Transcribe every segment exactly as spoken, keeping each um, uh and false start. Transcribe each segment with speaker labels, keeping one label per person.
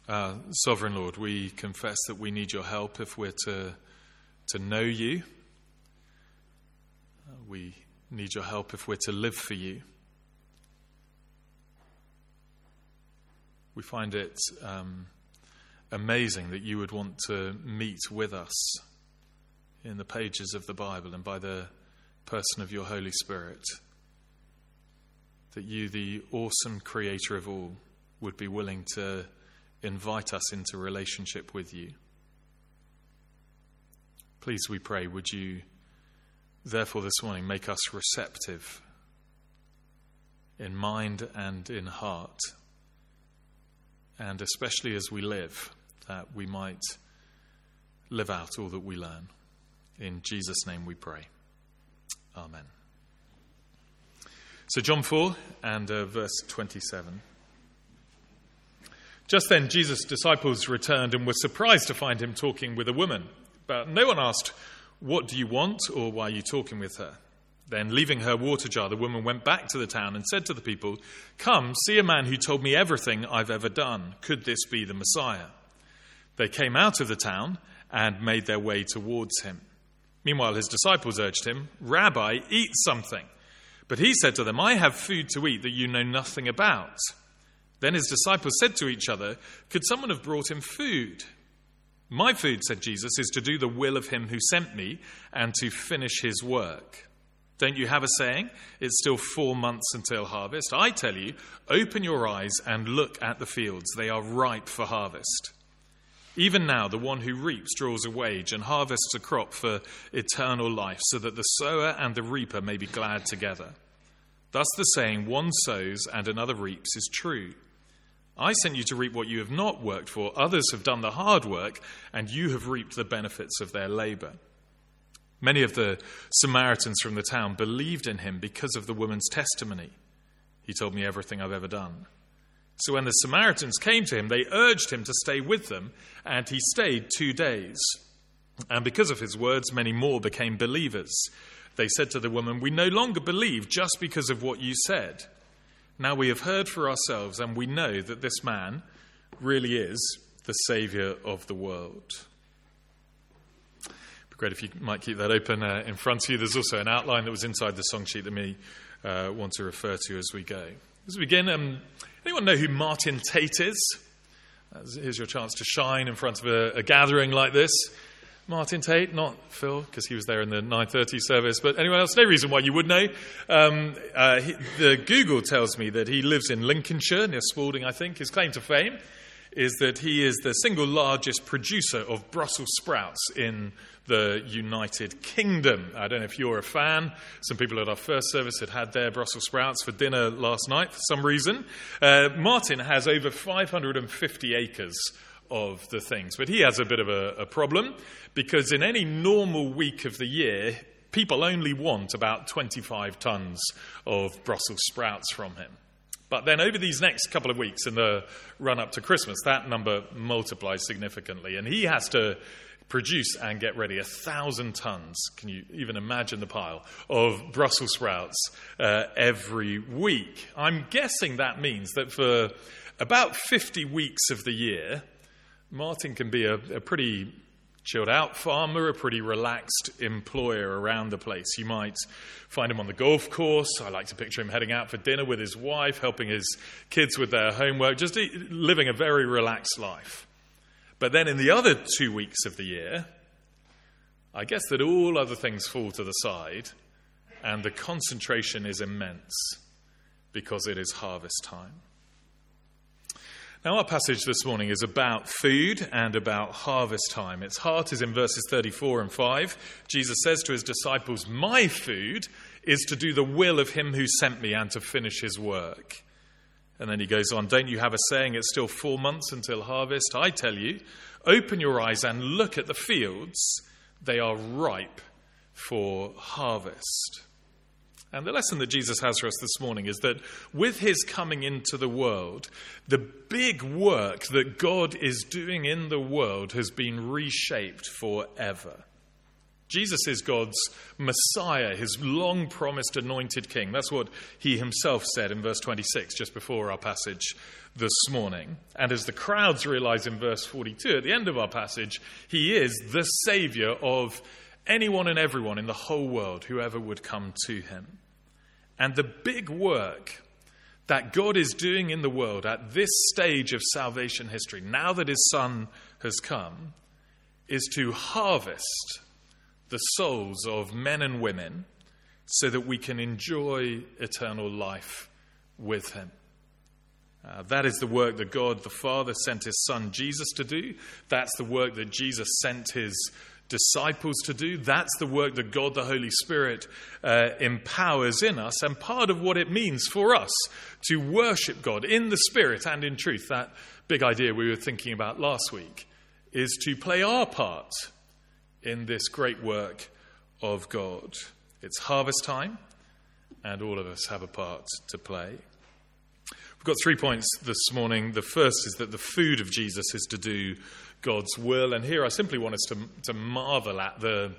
Speaker 1: Uh, Sovereign Lord, we confess that we need your help if we're to, to know you. Uh, we need your help if we're to live for you. We find it um, amazing that you would want to meet with us in the pages of the Bible and by the person of your Holy Spirit. That you, the awesome creator of all, would be willing to invite us into relationship with you. Please, we pray, would you therefore this morning make us receptive in mind and in heart, and especially as we live, that we might live out all that we learn. In Jesus' name we pray. Amen. So John four and uh, verse twenty-seven. Just then Jesus' disciples returned and were surprised to find him talking with a woman. But no one asked, "What do you want?" or "Why are you talking with her?" Then, leaving her water jar, the woman went back to the town and said to the people, "Come, see a man who told me everything I've ever done. Could this be the Messiah?" They came out of the town and made their way towards him. Meanwhile, his disciples urged him, "Rabbi, eat something." But he said to them, "I have food to eat that you know nothing about." Then his disciples said to each other, "Could someone have brought him food?" "My food," said Jesus, "is to do the will of him who sent me and to finish his work. Don't you have a saying? It's still four months until harvest. I tell you, open your eyes and look at the fields. They are ripe for harvest. Even now, the one who reaps draws a wage and harvests a crop for eternal life, so that the sower and the reaper may be glad together. Thus the saying, one sows and another reaps, is true. I sent you to reap what you have not worked for. Others have done the hard work, and you have reaped the benefits of their labor." Many of the Samaritans from the town believed in him because of the woman's testimony. "He told me everything I've ever done." So when the Samaritans came to him, they urged him to stay with them, and he stayed two days. And because of his words, many more became believers. They said to the woman, "We no longer believe just because of what you said. Now we have heard for ourselves, and we know that this man really is the Saviour of the world." It'd be great if you might keep that open uh, in front of you. There's also an outline that was inside the song sheet that we uh, want to refer to as we go. As we begin, um, anyone know who Martin Tate is? Uh, here's your chance to shine in front of a, a gathering like this. Martin Tate, not Phil, because he was there in the nine thirty service, but anyone else? No reason why you would know. Um, uh, he, the Google tells me that he lives in Lincolnshire, near Spalding, I think. His claim to fame is that he is the single largest producer of Brussels sprouts in the United Kingdom. I don't know if you're a fan. Some people at our first service had had their Brussels sprouts for dinner last night for some reason. Uh, Martin has over five hundred fifty acres of the things, but he has a bit of a, a problem, because in any normal week of the year, people only want about twenty-five tons of Brussels sprouts from him. But then over these next couple of weeks in the run-up to Christmas, that number multiplies significantly, and he has to produce and get ready a thousand tons, can you even imagine the pile, of Brussels sprouts uh, every week. I'm guessing that means that for about fifty weeks of the year, Martin can be a, a pretty chilled out farmer, a pretty relaxed employer around the place. You might find him on the golf course. I like to picture him heading out for dinner with his wife, helping his kids with their homework, just living a very relaxed life. But then in the other two weeks of the year, I guess that all other things fall to the side, and the concentration is immense because it is harvest time. Now, our passage this morning is about food and about harvest time. Its heart is in verses thirty-four and five. Jesus says to his disciples, "My food is to do the will of him who sent me and to finish his work." And then he goes on, "Don't you have a saying, it's still four months until harvest? I tell you, open your eyes and look at the fields. They are ripe for harvest." And the lesson that Jesus has for us this morning is that with his coming into the world, the big work that God is doing in the world has been reshaped forever. Jesus is God's Messiah, his long-promised anointed king. That's what he himself said in verse twenty-six, just before our passage this morning. And as the crowds realize in verse forty-two, at the end of our passage, he is the Saviour of anyone and everyone in the whole world, whoever would come to him. And the big work that God is doing in the world at this stage of salvation history, now that his Son has come, is to harvest the souls of men and women so that we can enjoy eternal life with him. Uh, that is the work that God the Father sent his Son Jesus to do. That's the work that Jesus sent his disciples to do. That's the work that God the Holy Spirit uh, empowers in us, and part of what it means for us to worship God in the Spirit and in truth. That big idea we were thinking about last week is to play our part in this great work of God. It's harvest time, and all of us have a part to play. We've got three points this morning. The first is that the food of Jesus is to do God's will. And here I simply want us to, to marvel at the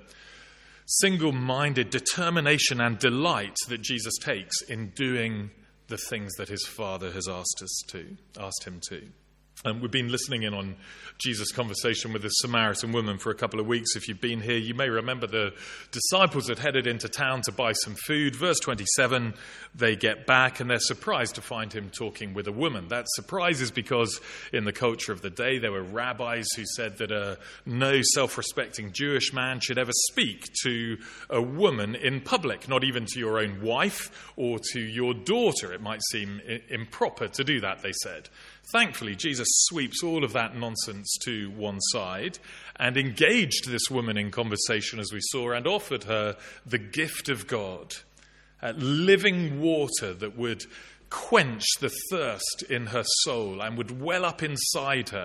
Speaker 1: single-minded determination and delight that Jesus takes in doing the things that his Father has asked us to, asked him to. Um, we've been listening in on Jesus' conversation with the Samaritan woman for a couple of weeks. If you've been here, you may remember the disciples had headed into town to buy some food. Verse twenty-seven, they get back and they're surprised to find him talking with a woman. That surprise is because in the culture of the day, there were rabbis who said that uh, no self-respecting Jewish man should ever speak to a woman in public, not even to your own wife or to your daughter. It might seem I- improper to do that, they said. Thankfully, Jesus sweeps all of that nonsense to one side and engaged this woman in conversation, as we saw, and offered her the gift of God, uh, living water that would quench the thirst in her soul and would well up inside her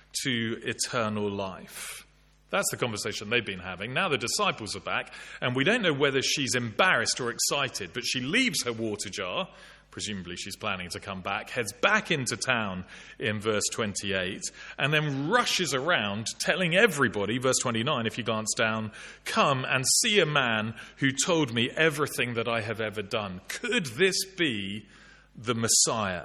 Speaker 1: to eternal life. That's the conversation they've been having. Now the disciples are back, and we don't know whether she's embarrassed or excited, but she leaves her water jar. Presumably she's planning to come back, heads back into town in verse twenty-eight, and then rushes around telling everybody, verse twenty-nine, if you glance down, come and see a man who told me everything that I have ever done. Could this be the Messiah?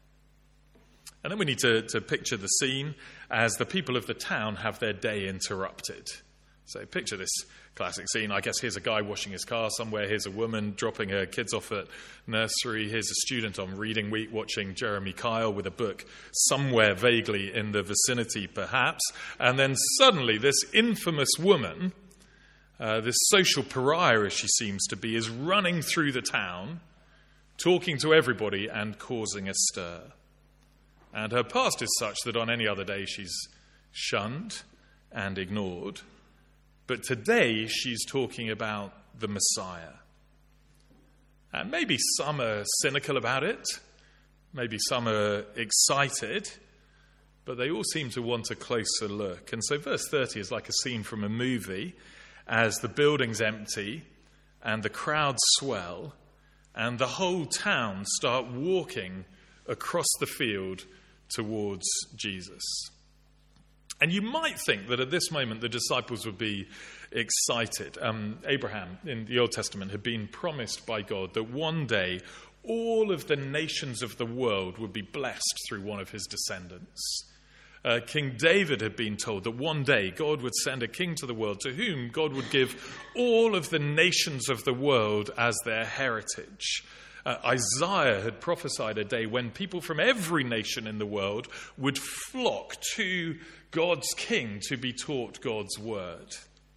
Speaker 1: And then we need to, to picture the scene as the people of the town have their day interrupted. So picture this classic scene. I guess here's a guy washing his car somewhere. Here's a woman dropping her kids off at nursery. Here's a student on reading week watching Jeremy Kyle with a book somewhere vaguely in the vicinity, perhaps. And then suddenly this infamous woman, uh, this social pariah as she seems to be, is running through the town, talking to everybody and causing a stir. And her past is such that on any other day she's shunned and ignored. But today she's talking about the Messiah. And maybe some are cynical about it. Maybe some are excited. But they all seem to want a closer look. And so verse thirty is like a scene from a movie as the buildings empty and the crowds swell and the whole town start walking across the field towards Jesus. And you might think that at this moment the disciples would be excited. Um, Abraham in the Old Testament had been promised by God that one day all of the nations of the world would be blessed through one of his descendants. Uh, King David had been told that one day God would send a king to the world to whom God would give all of the nations of the world as their heritage. Uh, Isaiah had prophesied a day when people from every nation in the world would flock to God's king to be taught God's word.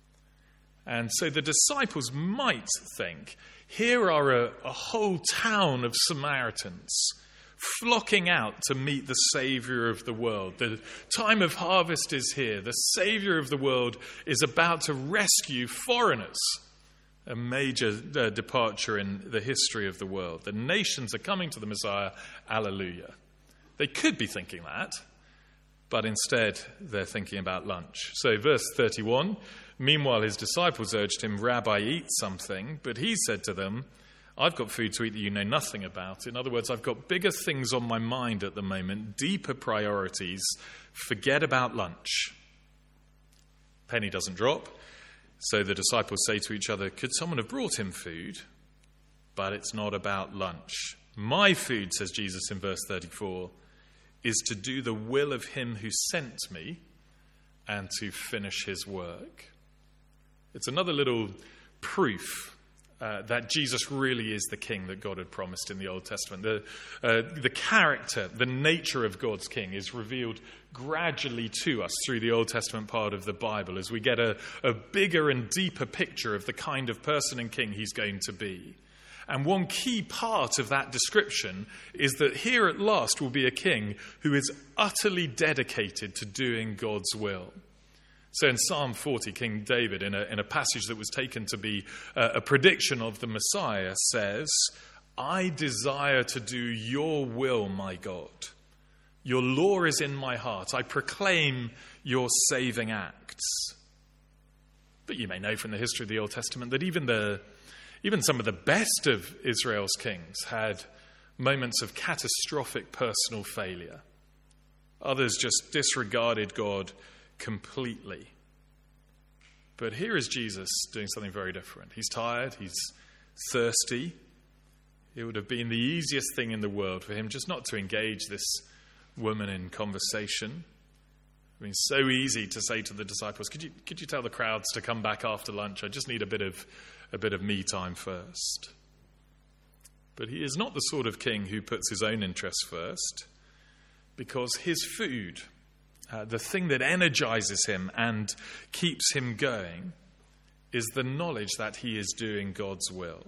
Speaker 1: And so the disciples might think, here are a, a whole town of Samaritans flocking out to meet the Savior of the world. The time of harvest is here. The Savior of the world is about to rescue foreigners. A major uh, departure in the history of the world. The nations are coming to the Messiah. Alleluia. They could be thinking that, but instead they're thinking about lunch. So verse thirty-one, meanwhile his disciples urged him, Rabbi, eat something. But he said to them, I've got food to eat that you know nothing about. In other words, I've got bigger things on my mind at the moment, deeper priorities. Forget about lunch. Penny doesn't drop. So the disciples say to each other, could someone have brought him food? But it's not about lunch. My food, says Jesus in verse thirty-four, is to do the will of him who sent me and to finish his work. It's another little proof uh, that Jesus really is the king that God had promised in the Old Testament. The, uh, the character, the nature of God's king is revealed gradually to us through the Old Testament part of the Bible as we get a, a bigger and deeper picture of the kind of person and king he's going to be. And one key part of that description is that here at last will be a king who is utterly dedicated to doing God's will. So in Psalm forty, King David, in a, in a passage that was taken to be a, a prediction of the Messiah, says, I desire to do your will, my God. Your law is in my heart. I proclaim your saving acts. But you may know from the history of the Old Testament that even the even some of the best of Israel's kings had moments of catastrophic personal failure. Others just disregarded God completely. But here is Jesus doing something very different. He's tired, he's thirsty. It would have been the easiest thing in the world for him just not to engage this woman in conversation. I mean, so easy to say to the disciples, could you could you tell the crowds to come back after lunch? I just need a bit of a bit of me time first. But he is not the sort of king who puts his own interests first, because his food, uh, the thing that energizes him and keeps him going, is the knowledge that he is doing God's will.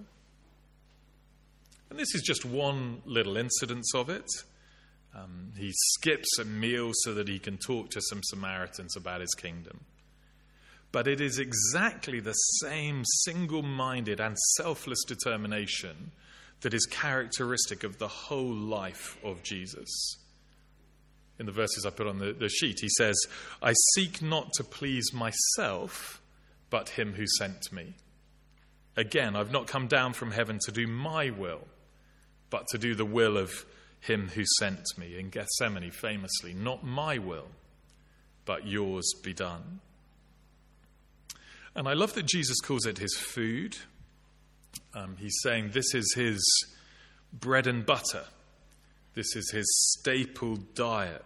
Speaker 1: And this is just one little incidence of it. Um, he skips a meal so that he can talk to some Samaritans about his kingdom. But it is exactly the same single-minded and selfless determination that is characteristic of the whole life of Jesus. In the verses I put on the, the sheet, he says, I seek not to please myself, but him who sent me. Again, I've not come down from heaven to do my will, but to do the will of him who sent me. In Gethsemane, famously, not my will, but yours be done. And I love that Jesus calls it his food. Um, he's saying this is his bread and butter. This is his staple diet.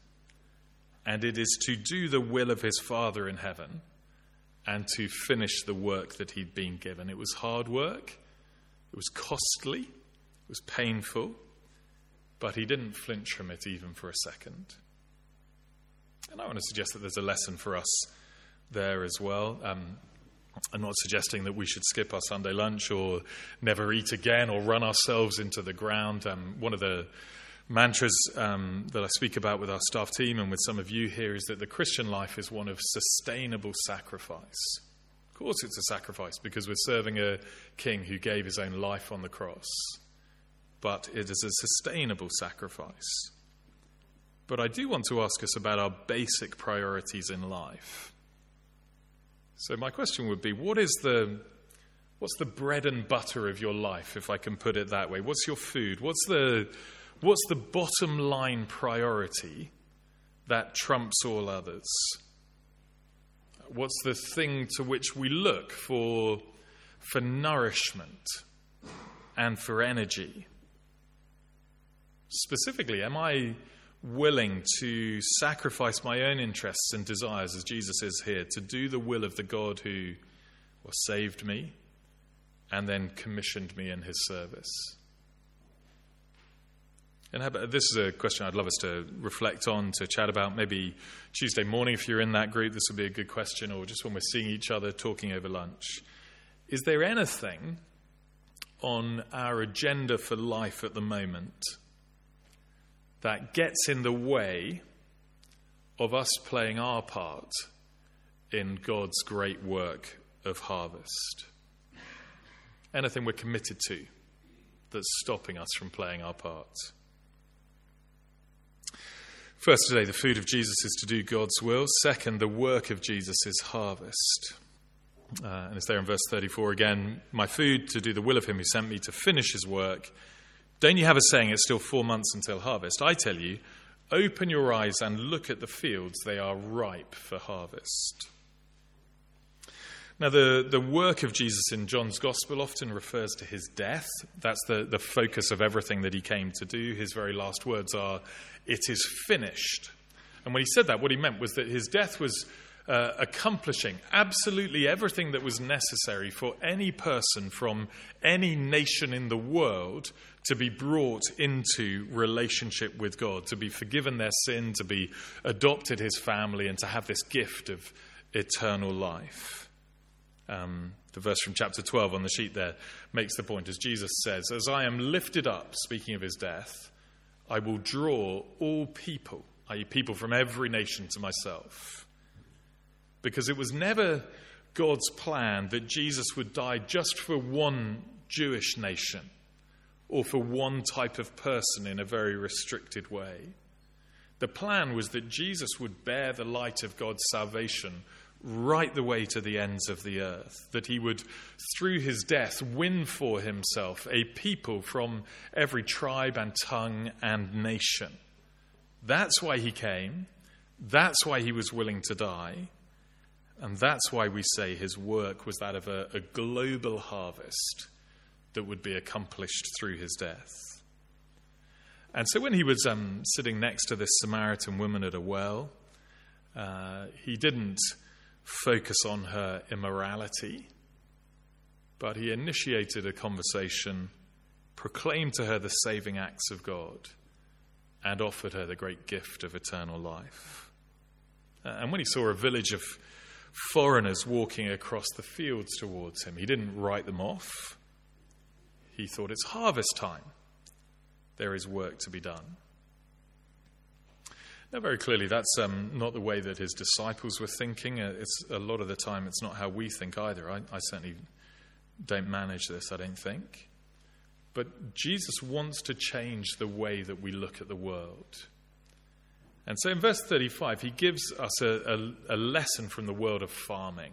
Speaker 1: And it is to do the will of his Father in heaven and to finish the work that he'd been given. It was hard work. It was costly. It was painful. But he didn't flinch from it even for a second. And I want to suggest that there's a lesson for us there as well. Um, I'm not suggesting that we should skip our Sunday lunch or never eat again or run ourselves into the ground. Um, one of the mantras um, that I speak about with our staff team and with some of you here is that the Christian life is one of sustainable sacrifice. Of course it's a sacrifice because we're serving a king who gave his own life on the cross. But it is a sustainable sacrifice. But I do want to ask us about our basic priorities in life. So my question would be, what is the what's the bread and butter of your life, if I can put it that way? What's your food? What's the what's the bottom line priority that trumps all others? What's the thing to which we look for for nourishment and for energy? Specifically, am I willing to sacrifice my own interests and desires, as Jesus is here, to do the will of the God who well, saved me and then commissioned me in his service? And how about, this is a question I'd love us to reflect on, to chat about. Maybe Tuesday morning, if you're in that group, this would be a good question, or just when we're seeing each other talking over lunch. Is there anything on our agenda for life at the moment that gets in the way of us playing our part in God's great work of harvest? Anything we're committed to that's stopping us from playing our part? First today, the food of Jesus is to do God's will. Second, the work of Jesus is harvest. Uh, and it's there in verse thirty-four again. My food to do the will of him who sent me to finish his work. Don't you have a saying, it's still four months until harvest? I tell you, open your eyes and look at the fields. They are ripe for harvest. Now, the, the work of Jesus in John's Gospel often refers to his death. That's the, the focus of everything that he came to do. His very last words are, "It is finished." And when he said that, what he meant was that his death was uh, accomplishing absolutely everything that was necessary for any person from any nation in the world to be brought into relationship with God, to be forgiven their sin, to be adopted his family, and to have this gift of eternal life. Um, the verse from chapter twelve on the sheet there makes the point, as Jesus says, "As I am lifted up," speaking of his death, "I will draw all people," that is people from every nation, "to myself." Because it was never God's plan that Jesus would die just for one Jewish nation or for one type of person in a very restricted way. The plan was that Jesus would bear the light of God's salvation right the way to the ends of the earth, that he would, through his death, win for himself a people from every tribe and tongue and nation. That's why he came. That's why he was willing to die. And that's why we say his work was that of a, a global harvest that would be accomplished through his death. And so when he was um, sitting next to this Samaritan woman at a well, uh, he didn't focus on her immorality, but he initiated a conversation, proclaimed to her the saving acts of God, and offered her the great gift of eternal life. Uh, and when he saw a village of foreigners walking across the fields towards him, he didn't write them off. He thought, it's harvest time. There is work to be done. Now, very clearly, that's um, not the way that his disciples were thinking. Uh, it's a lot of the time, it's not how we think either. I, I certainly don't manage this, I don't think. But Jesus wants to change the way that we look at the world. And so in verse thirty-five, he gives us a, a, a lesson from the world of farming.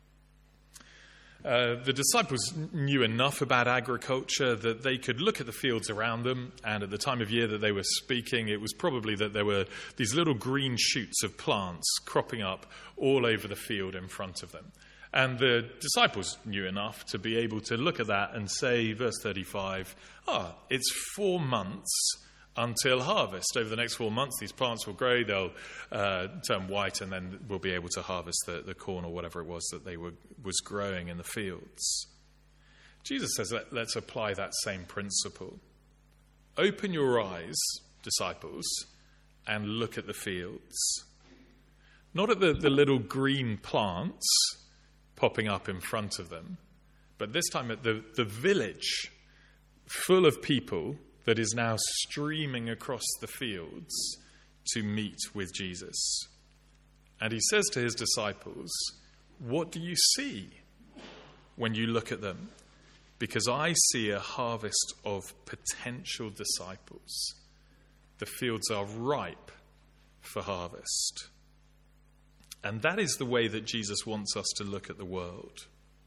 Speaker 1: Uh, the disciples knew enough about agriculture that they could look at the fields around them, and at the time of year that they were speaking, it was probably that there were these little green shoots of plants cropping up all over the field in front of them. And the disciples knew enough to be able to look at that and say, verse thirty-five, ah, it's four months until harvest. Over the next four months, these plants will grow, they'll uh, turn white, and then we'll be able to harvest the, the corn or whatever it was that they were was growing in the fields. Jesus says, Let, let's apply that same principle. Open your eyes, disciples, and look at the fields. Not at the, the little green plants popping up in front of them, but this time at the, the village full of people that is now streaming across the fields to meet with Jesus. And he says to his disciples, what do you see when you look at them? Because I see a harvest of potential disciples. The fields are ripe for harvest. And that is the way that Jesus wants us to look at the world.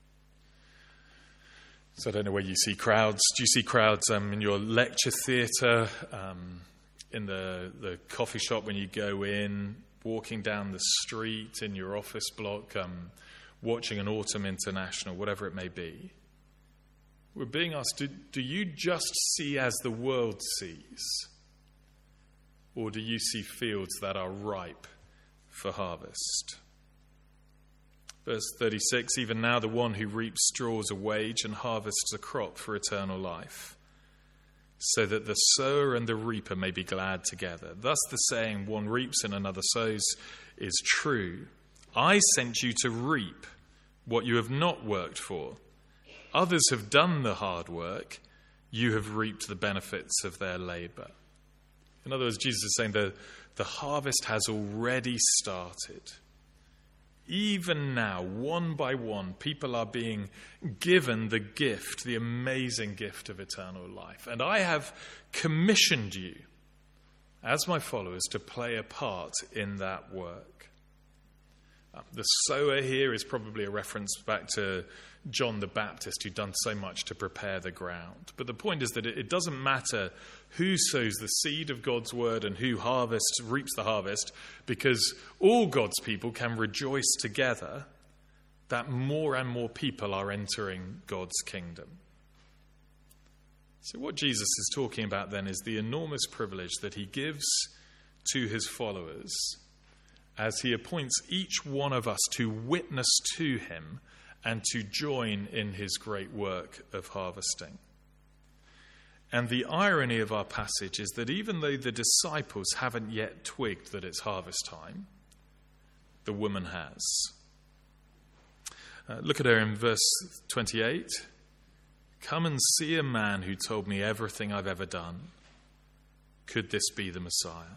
Speaker 1: So I don't know where you see crowds. Do you see crowds um, in your lecture theatre, um, in the, the coffee shop when you go in, walking down the street, in your office block, um, watching an Autumn International, whatever it may be? We're being asked, do, do you just see as the world sees? Or do you see fields that are ripe for harvest? Verse thirty-six, even now the one who reaps draws a wage and harvests a crop for eternal life, so that the sower and the reaper may be glad together. Thus the saying, one reaps and another sows, is true. I sent you to reap what you have not worked for. Others have done the hard work. You have reaped the benefits of their labor. In other words, Jesus is saying that the harvest has already started. Even now, one by one, people are being given the gift, the amazing gift of eternal life. And I have commissioned you, as my followers, to play a part in that work. Uh, the sower here is probably a reference back to John the Baptist, who'd done so much to prepare the ground. But the point is that it, it doesn't matter who sows the seed of God's word and who harvests, reaps the harvest, because all God's people can rejoice together that more and more people are entering God's kingdom. So what Jesus is talking about then is the enormous privilege that he gives to his followers as he appoints each one of us to witness to him and to join in his great work of harvesting. And the irony of our passage is that even though the disciples haven't yet twigged that it's harvest time, the woman has. Uh, look at her in verse twenty-eight. Come and see a man who told me everything I've ever done. Could this be the Messiah?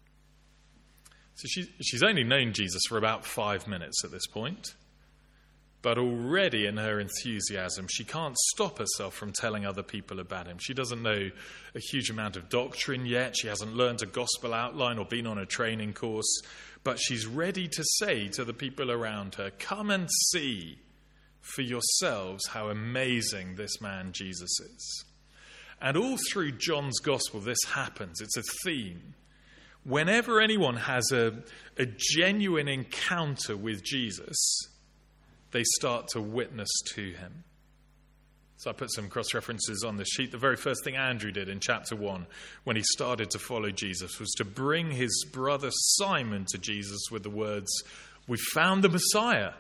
Speaker 1: So she, she's only known Jesus for about five minutes at this point. But already in her enthusiasm, she can't stop herself from telling other people about him. She doesn't know a huge amount of doctrine yet. She hasn't learned a gospel outline or been on a training course. But she's ready to say to the people around her, come and see for yourselves how amazing this man Jesus is. And all through John's gospel, this happens. It's a theme. Whenever anyone has a, a genuine encounter with Jesus, they start to witness to him. So I put some cross-references on the sheet. The very first thing Andrew did in chapter one when he started to follow Jesus was to bring his brother Simon to Jesus with the words, "We found the Messiah."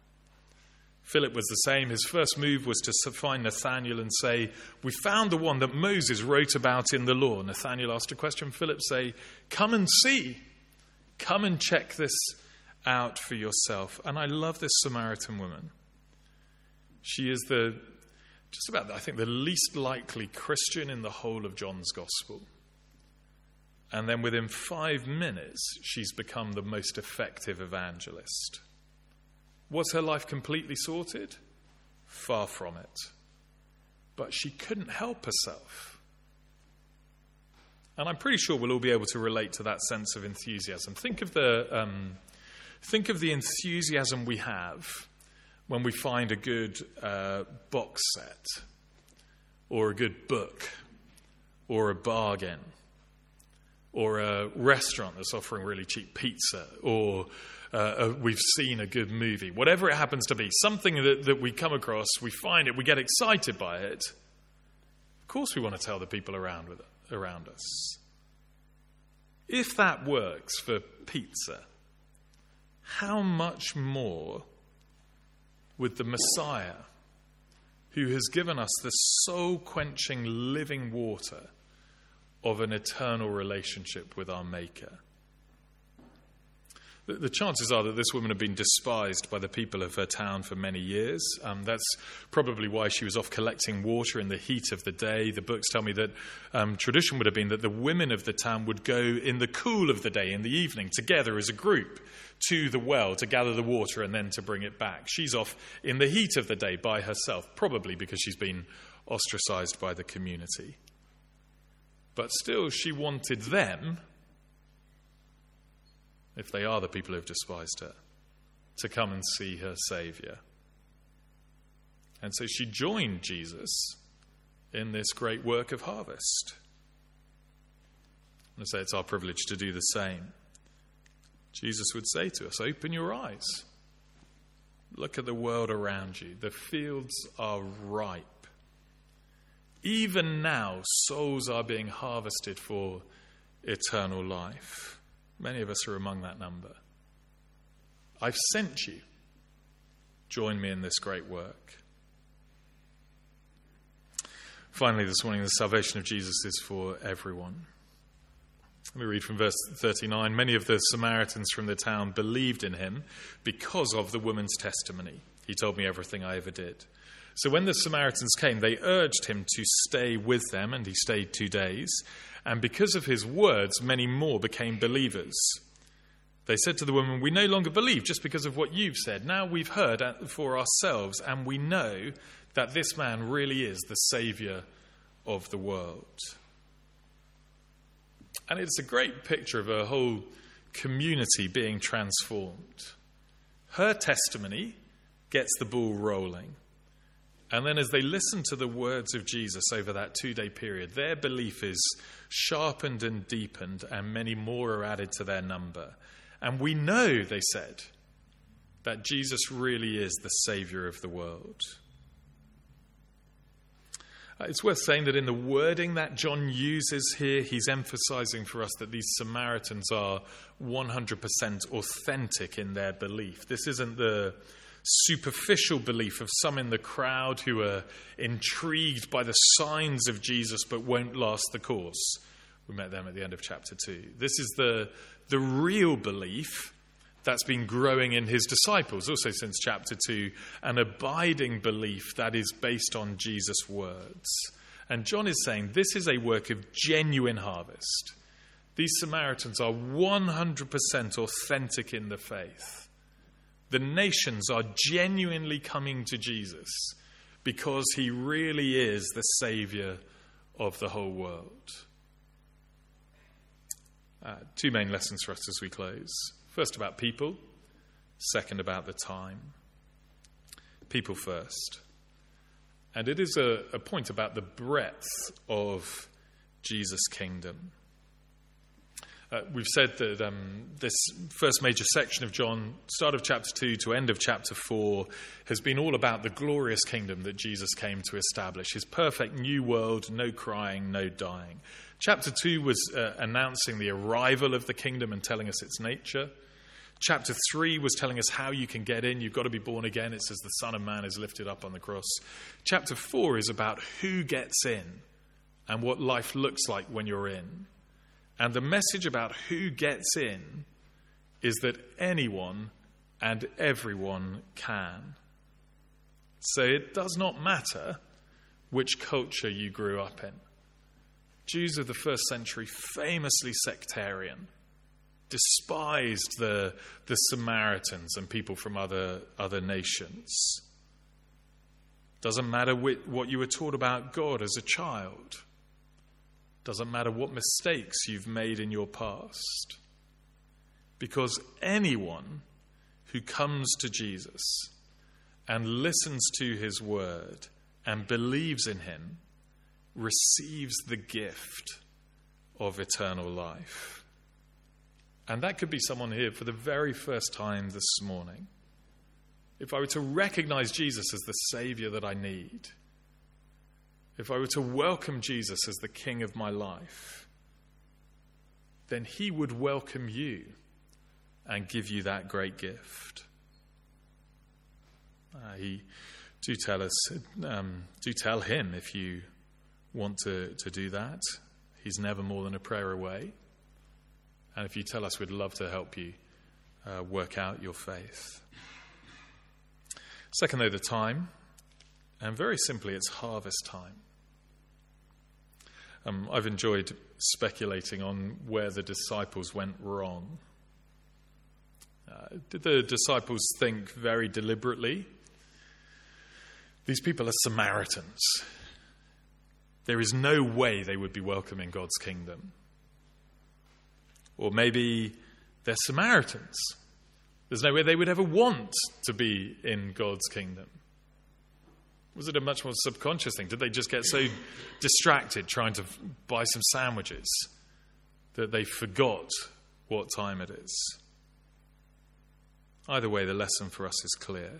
Speaker 1: Philip was the same. His first move was to find Nathanael and say, "We found the one that Moses wrote about in the law." Nathanael asked a question. Philip say, "Come and see. Come and check this out for yourself." And I love this Samaritan woman. She is the, just about, I think, the least likely Christian in the whole of John's gospel. And then within five minutes, she's become the most effective evangelist. Was her life completely sorted? Far from it. But she couldn't help herself. And I'm pretty sure we'll all be able to relate to that sense of enthusiasm. Think of the... Um, Think of the enthusiasm we have when we find a good uh, box set or a good book or a bargain or a restaurant that's offering really cheap pizza or uh, a, we've seen a good movie. Whatever it happens to be, something that, that we come across, we find it, we get excited by it. Of course we want to tell the people around, with it, around us. If that works for pizza, how much more with the Messiah, who has given us the soul-quenching living water of an eternal relationship with our Maker? The, the chances are that this woman had been despised by the people of her town for many years. Um, that's probably why she was off collecting water in the heat of the day. The books tell me that um, tradition would have been that the women of the town would go in the cool of the day, in the evening, together as a group, to the well to gather the water and then to bring it back. She's off in the heat of the day by herself, probably because she's been ostracized by the community. But still, she wanted them, if they are the people who have despised her, to come and see her Saviour. And so she joined Jesus in this great work of harvest. And I say it's our privilege to do the same. Jesus would say to us, open your eyes. Look at the world around you. The fields are ripe. Even now, souls are being harvested for eternal life. Many of us are among that number. I've sent you. Join me in this great work. Finally, this morning, the salvation of Jesus is for everyone. Let me read from verse thirty-nine. Many of the Samaritans from the town believed in him because of the woman's testimony. He told me everything I ever did. So when the Samaritans came, they urged him to stay with them, and he stayed two days. And because of his words, many more became believers. They said to the woman, "We no longer believe just because of what you've said. Now we've heard for ourselves, and we know that this man really is the Saviour of the world." And it's a great picture of a whole community being transformed. Her testimony gets the ball rolling. And then as they listen to the words of Jesus over that two-day period, their belief is sharpened and deepened, and many more are added to their number. And we know, they said, that Jesus really is the Saviour of the world. Uh, it's worth saying that in the wording that John uses here, he's emphasizing for us that these Samaritans are one hundred percent authentic in their belief. This isn't the superficial belief of some in the crowd who are intrigued by the signs of Jesus but won't last the course. We met them at the end of chapter two. This is the, the real belief that's been growing in his disciples, also since chapter two, an abiding belief that is based on Jesus' words. And John is saying this is a work of genuine harvest. These Samaritans are one hundred percent authentic in the faith. The nations are genuinely coming to Jesus because he really is the Saviour of the whole world. Uh, two main lessons for us as we close. First about people, second about the time. People first. And it is a, a point about the breadth of Jesus' kingdom. Uh, we've said that um, this first major section of John, start of chapter two to end of chapter four, has been all about the glorious kingdom that Jesus came to establish. His perfect new world, no crying, no dying. Chapter two was uh, announcing the arrival of the kingdom and telling us its nature. Chapter three was telling us how you can get in. You've got to be born again. It says the Son of Man is lifted up on the cross. Chapter four is about who gets in and what life looks like when you're in. And the message about who gets in is that anyone and everyone can. So it does not matter which culture you grew up in. Jews of the first century, famously sectarian, despised the, the Samaritans and people from other, other nations. Doesn't matter wh- what you were taught about God as a child. Doesn't matter what mistakes you've made in your past. Because anyone who comes to Jesus and listens to his word and believes in him receives the gift of eternal life. And that could be someone here for the very first time this morning. If I were to recognize Jesus as the Saviour that I need, if I were to welcome Jesus as the King of my life, then he would welcome you and give you that great gift. Uh, he do tell us, um, do tell him if you want to, to do that. He's never more than a prayer away. And if you tell us, we'd love to help you uh, work out your faith. Second, though, the time. And very simply, it's harvest time. Um, I've enjoyed speculating on where the disciples went wrong. Uh, did the disciples think very deliberately, these people are Samaritans. There is no way they would be welcome in God's kingdom. Or maybe they're Samaritans. There's no way they would ever want to be in God's kingdom. Was it a much more subconscious thing? Did they just get so distracted trying to buy some sandwiches that they forgot what time it is? Either way, the lesson for us is clear.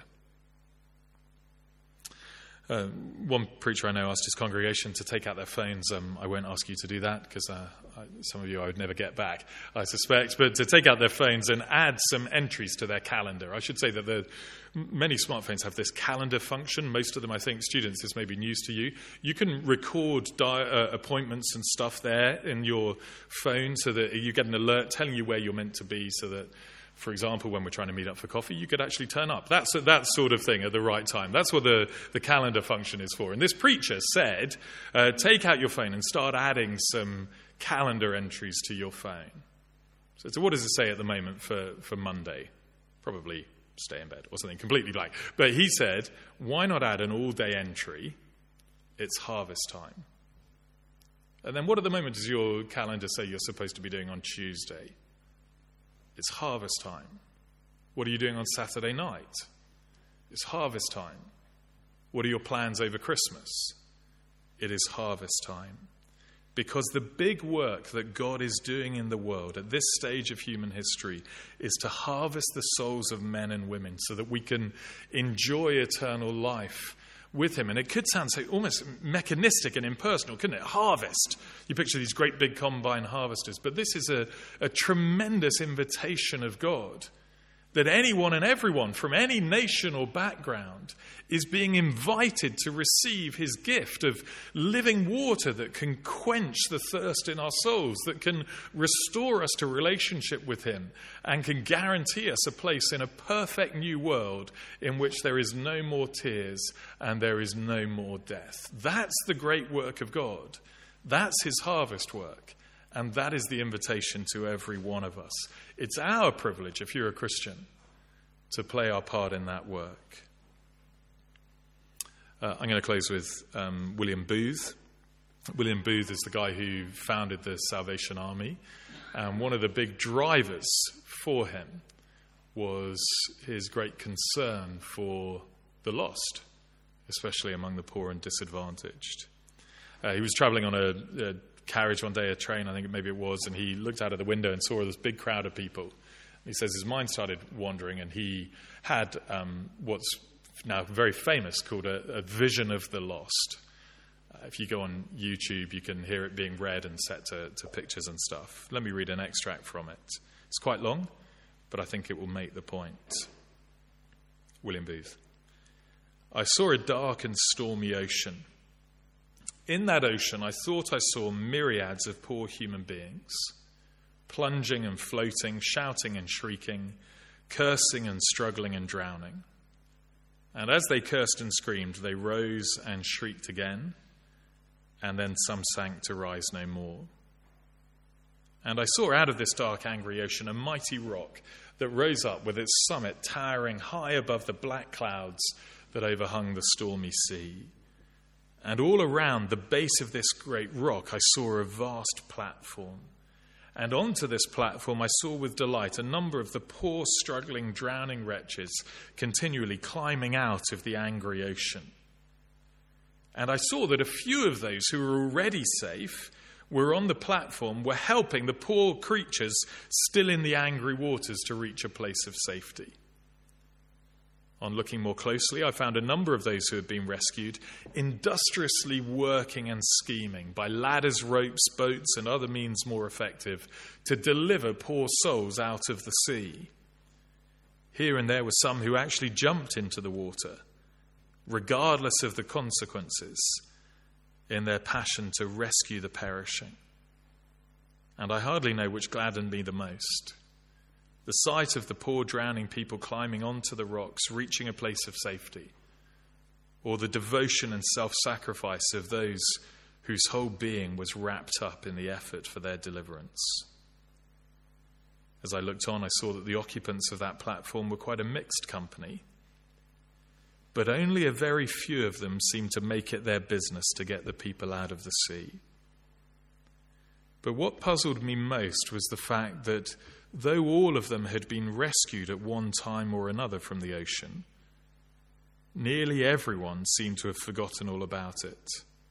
Speaker 1: Uh, one preacher I know asked his congregation to take out their phones. Um, I won't ask you to do that because uh, I, some of you I would never get back, I suspect. But to take out their phones and add some entries to their calendar. I should say that the, many smartphones have this calendar function. Most of them, I think, students, this may be news to you. You can record di- uh, appointments and stuff there in your phone so that you get an alert telling you where you're meant to be so that, for example, when we're trying to meet up for coffee, you could actually turn up. That's that sort of thing at the right time. That's what the, the calendar function is for. And this preacher said, uh, take out your phone and start adding some calendar entries to your phone. So, so what does it say at the moment for, for Monday? Probably stay in bed or something completely blank. But he said, why not add an all-day entry? It's harvest time. And then what at the moment does your calendar say you're supposed to be doing on Tuesday? It's harvest time. What are you doing on Saturday night? It's harvest time. What are your plans over Christmas? It is harvest time. Because the big work that God is doing in the world at this stage of human history is to harvest the souls of men and women so that we can enjoy eternal life with him. And it could sound so almost mechanistic and impersonal, couldn't it? Harvest. You picture these great big combine harvesters. But this is a, a tremendous invitation of God, that anyone and everyone from any nation or background is being invited to receive his gift of living water that can quench the thirst in our souls, that can restore us to relationship with him, and can guarantee us a place in a perfect new world in which there is no more tears and there is no more death. That's the great work of God. That's his harvest work. And that is the invitation to every one of us. It's our privilege, if you're a Christian, to play our part in that work. Uh, I'm going to close with um, William Booth. William Booth is the guy who founded the Salvation Army. And one of the big drivers for him was his great concern for the lost, especially among the poor and disadvantaged. Uh, he was traveling on a, a carriage one day, a train, I think maybe it was, and he looked out of the window and saw this big crowd of people. He says his mind started wandering, and he had um, what's now very famous called a, a vision of the lost. Uh, if you go on YouTube, you can hear it being read and set to, to pictures and stuff. Let me read an extract from it. It's quite long, but I think it will make the point. William Booth. I saw a dark and stormy ocean. In that ocean, I thought I saw myriads of poor human beings, plunging and floating, shouting and shrieking, cursing and struggling and drowning. And as they cursed and screamed, they rose and shrieked again, and then some sank to rise no more. And I saw out of this dark, angry ocean a mighty rock that rose up with its summit towering high above the black clouds that overhung the stormy sea. And all around the base of this great rock, I saw a vast platform. And onto this platform I saw with delight a number of the poor, struggling, drowning wretches continually climbing out of the angry ocean. And I saw that a few of those who were already safe were on the platform, were helping the poor creatures still in the angry waters to reach a place of safety. On looking more closely, I found a number of those who had been rescued industriously working and scheming by ladders, ropes, boats, and other means more effective to deliver poor souls out of the sea. Here and there were some who actually jumped into the water, regardless of the consequences, in their passion to rescue the perishing. And I hardly know which gladdened me the most. The sight of the poor drowning people climbing onto the rocks, reaching a place of safety, or the devotion and self-sacrifice of those whose whole being was wrapped up in the effort for their deliverance. As I looked on, I saw that the occupants of that platform were quite a mixed company, but only a very few of them seemed to make it their business to get the people out of the sea. But what puzzled me most was the fact that though all of them had been rescued at one time or another from the ocean, nearly everyone seemed to have forgotten all about it.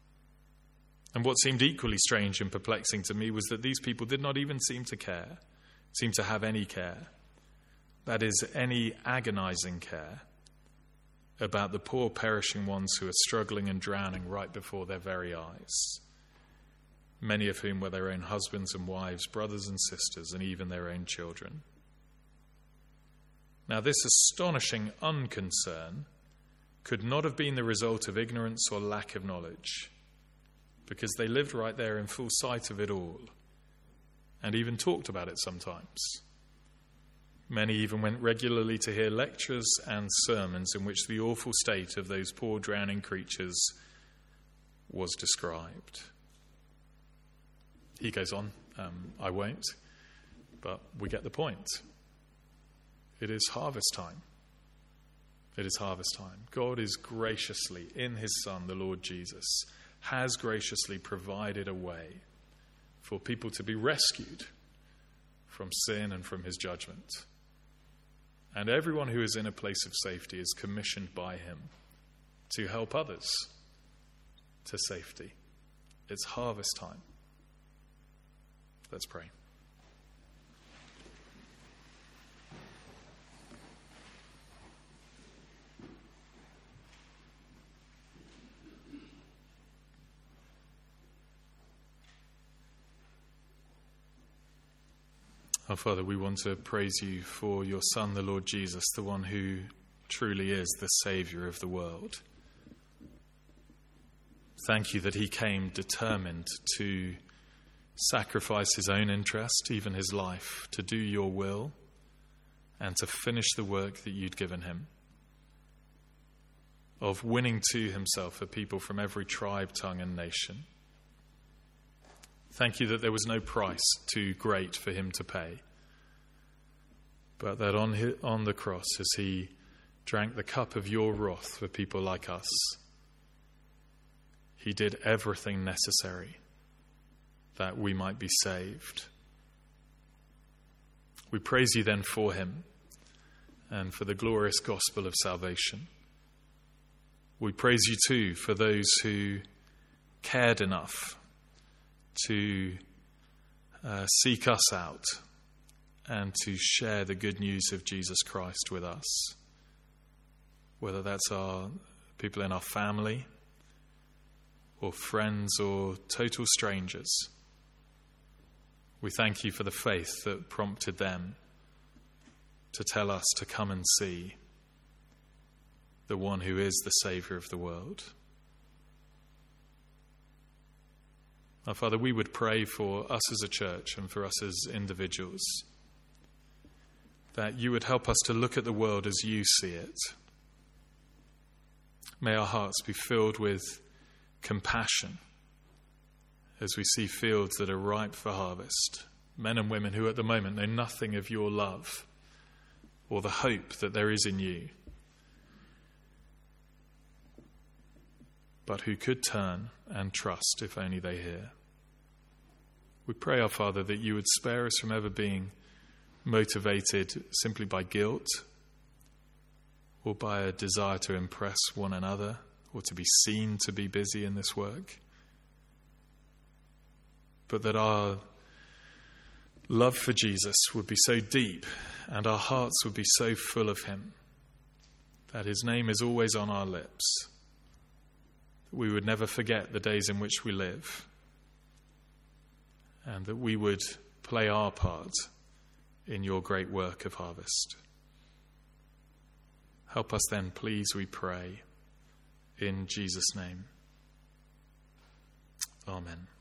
Speaker 1: And what seemed equally strange and perplexing to me was that these people did not even seem to care, seem to have any care. That is, any agonizing care about the poor perishing ones who are struggling and drowning right before their very eyes, many of whom were their own husbands and wives, brothers and sisters, and even their own children. Now, this astonishing unconcern could not have been the result of ignorance or lack of knowledge, because they lived right there in full sight of it all, and even talked about it sometimes. Many even went regularly to hear lectures and sermons in which the awful state of those poor drowning creatures was described. He goes on, um, I won't, but we get the point. It is harvest time. It is harvest time. God is graciously, in his Son, the Lord Jesus, has graciously provided a way for people to be rescued from sin and from his judgment. And everyone who is in a place of safety is commissioned by him to help others to safety. It's harvest time. Let's pray. Our Father, we want to praise you for your Son, the Lord Jesus, the one who truly is the Saviour of the world. Thank you that he came determined to sacrifice his own interest, even his life, to do your will and to finish the work that you'd given him, of winning to himself a people from every tribe, tongue, and nation. Thank you that there was no price too great for him to pay, but that on his, on the cross, as he drank the cup of your wrath for people like us, he did everything necessary that we might be saved. We praise you then for him and for the glorious gospel of salvation. We praise you too for those who cared enough to uh, seek us out and to share the good news of Jesus Christ with us, whether that's our people in our family or friends or total strangers. We thank you for the faith that prompted them to tell us to come and see the one who is the Saviour of the world. Our Father, we would pray for us as a church and for us as individuals, that you would help us to look at the world as you see it. May our hearts be filled with compassion as we see fields that are ripe for harvest, men and women who at the moment know nothing of your love or the hope that there is in you, but who could turn and trust if only they hear. We pray, our Father, that you would spare us from ever being motivated simply by guilt or by a desire to impress one another or to be seen to be busy in this work, but that our love for Jesus would be so deep and our hearts would be so full of him that his name is always on our lips, that we would never forget the days in which we live, and that we would play our part in your great work of harvest. Help us then, please, we pray, in Jesus' name. Amen.